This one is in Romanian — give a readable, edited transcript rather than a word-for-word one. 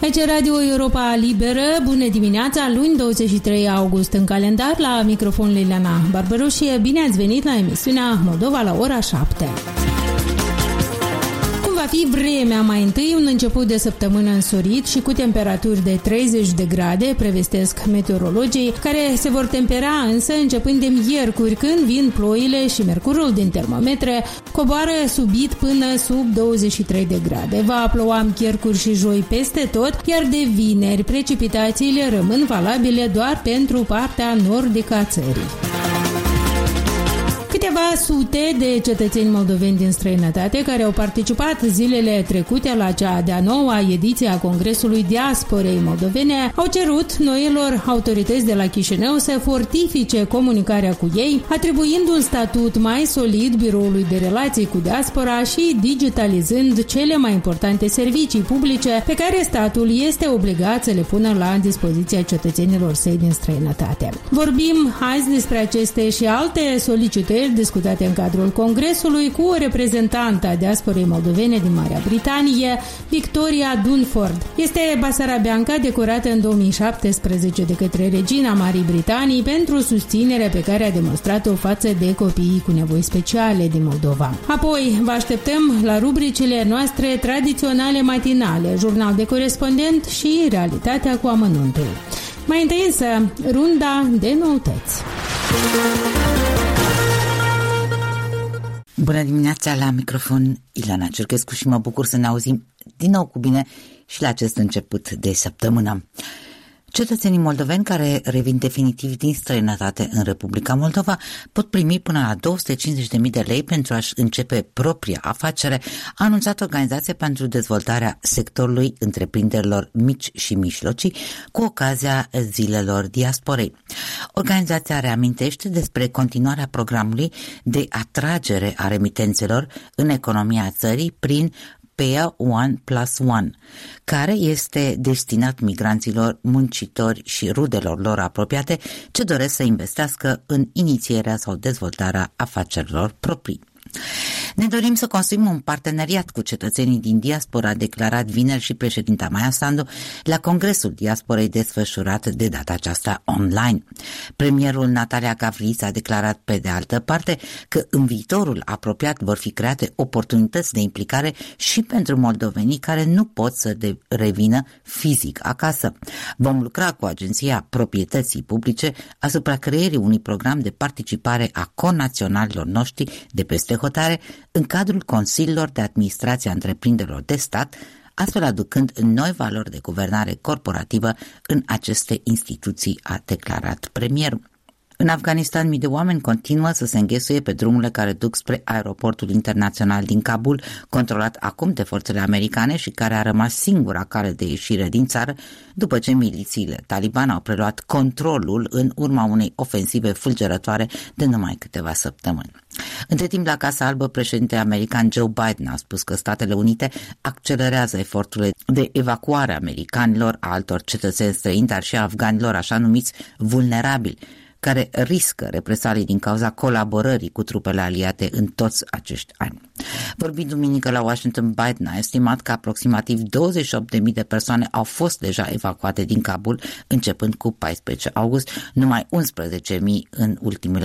Aici Radio Europa Liberă, bună dimineața, luni 23 august în calendar, la microfon Liliana Barbaroșie, bine ați venit la emisiunea Moldova la ora 7. Va fi vremea mai întâi, un început de săptămână însorit și cu temperaturi de 30 de grade, prevestesc meteorologii, care se vor tempera însă începând de miercuri, când vin ploile și mercurul din termometre coboară subit până sub 23 de grade. Va ploua miercuri și joi peste tot, iar de vineri precipitațiile rămân valabile doar pentru partea nordică a țării. Câteva sute de cetățeni moldoveni din străinătate care au participat zilele trecute la cea de-a noua ediție a Congresului Diasporei Moldovene au cerut noilor autorități de la Chișinău să fortifice comunicarea cu ei, atribuind un statut mai solid biroului de relații cu diaspora și digitalizând cele mai importante servicii publice pe care statul este obligat să le pună la dispoziția cetățenilor săi din străinătate. Vorbim azi despre aceste și alte solicitări discutate în cadrul Congresului cu o reprezentantă a diasporei moldovene din Marea Britanie, Victoria Dunford. Este basarabeanca decorată în 2017 de către regina Marii Britanii pentru susținerea pe care a demonstrat-o față de copiii cu nevoi speciale din Moldova. Apoi vă așteptăm la rubricile noastre tradiționale matinale, jurnal de corespondent și realitatea cu amănuntul. Mai întâi însă, runda de noutăți. Bună dimineața, la microfon Ileana Cerchescu și mă bucur să ne auzim din nou cu bine și la acest început de săptămână. Cetățenii moldoveni care revin definitiv din străinătate în Republica Moldova pot primi până la 250.000 de lei pentru a-și începe propria afacere, a anunțat Organizația pentru Dezvoltarea Sectorului Întreprinderilor Mici și Mijlocii cu ocazia Zilelor Diasporei. Organizația reamintește despre continuarea programului de atragere a remitențelor în economia țării prin PEA 1+1, care este destinat migranților, muncitori și rudelor lor apropiate ce doresc să investească în inițierea sau dezvoltarea afacerilor proprii. Ne dorim să construim un parteneriat cu cetățenii din diaspora, a declarat vineri și președinta Maia Sandu la Congresul Diasporei desfășurat de data aceasta online. Premierul Natalia Gavrilis a declarat pe de altă parte că în viitorul apropiat vor fi create oportunități de implicare și pentru moldovenii care nu pot să revină fizic acasă. Vom lucra cu Agenția Proprietății Publice asupra creierii unui program de participare a conaționalilor noștri de peste hotare în cadrul consiliilor de administrație a întreprinderilor de stat, astfel aducând noi valori de guvernare corporativă în aceste instituții, a declarat premierul. În Afganistan, mii de oameni continuă să se înghesuie pe drumurile care duc spre aeroportul internațional din Kabul, controlat acum de forțele americane și care a rămas singura cale de ieșire din țară după ce milițiile Taliban au preluat controlul în urma unei ofensive fulgerătoare de numai câteva săptămâni. Între timp, la Casa Albă, președintele american Joe Biden a spus că Statele Unite accelerează eforturile de evacuare a americanilor, a altor cetățeni străini, dar și a afganilor așa numiți vulnerabili, care riscă represalii din cauza colaborării cu trupele aliate în toți acești ani. Vorbind duminică la Washington, Biden a estimat că aproximativ 28.000 de persoane au fost deja evacuate din Kabul, începând cu 14 august, numai 11.000 în ultimele